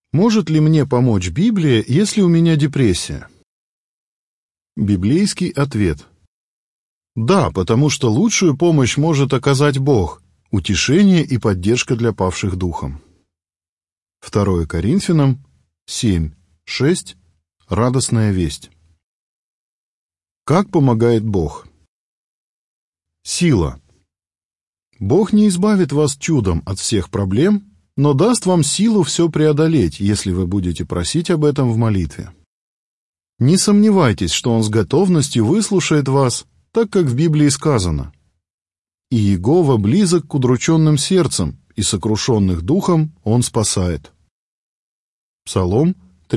Может ли мне помочь Библия, если у меня депрессия? Библейский ответ. Да, потому что лучшую помощь может оказать Бог, утешение и поддержка для павших духом. 2 Коринфянам 7:6. Радостная весть. Как помогает Бог? Сила. Бог не избавит вас чудом от всех проблем, но даст вам силу все преодолеть, если вы будете просить об этом в молитве. Не сомневайтесь, что Он с готовностью выслушает вас, так как в Библии сказано: «И Иегова близок к удрученным сердцем, и сокрушенных духом Он спасает». Псалом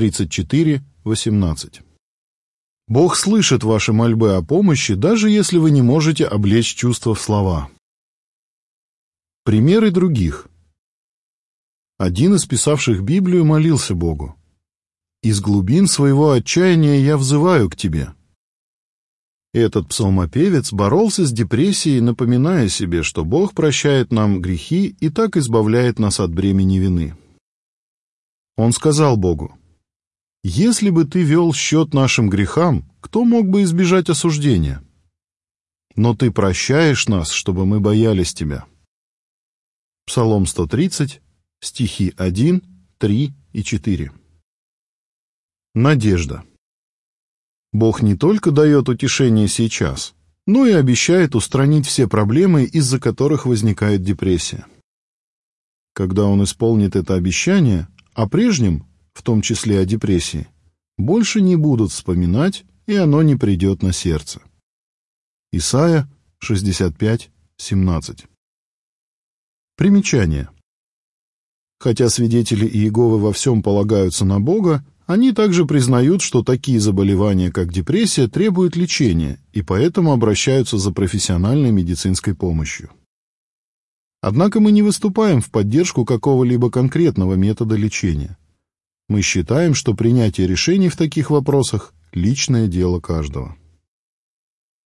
34:18. Бог слышит ваши мольбы о помощи, даже если вы не можете облечь чувства в слова. Примеры других. Один из писавших Библию молился Богу: «Из глубин своего отчаяния я взываю к Тебе». Этот псалмопевец боролся с депрессией, напоминая себе, что Бог прощает нам грехи и так избавляет нас от бремени вины. Он сказал Богу: «Если бы Ты вел счет нашим грехам, кто мог бы избежать осуждения? Но Ты прощаешь нас, чтобы мы боялись Тебя». Псалом 130, стихи 1, 3 и 4. Надежда. Бог не только дает утешение сейчас, но и обещает устранить все проблемы, из-за которых возникает депрессия. Когда Он исполнит это обещание, о прежнем, в том числе о депрессии, больше не будут вспоминать, и оно не придет на сердце. Исайя 65:17. Примечание. Хотя свидетели Иеговы во всем полагаются на Бога, они также признают, что такие заболевания, как депрессия, требуют лечения, и поэтому обращаются за профессиональной медицинской помощью. Однако мы не выступаем в поддержку какого-либо конкретного метода лечения. Мы считаем, что принятие решений в таких вопросах – личное дело каждого.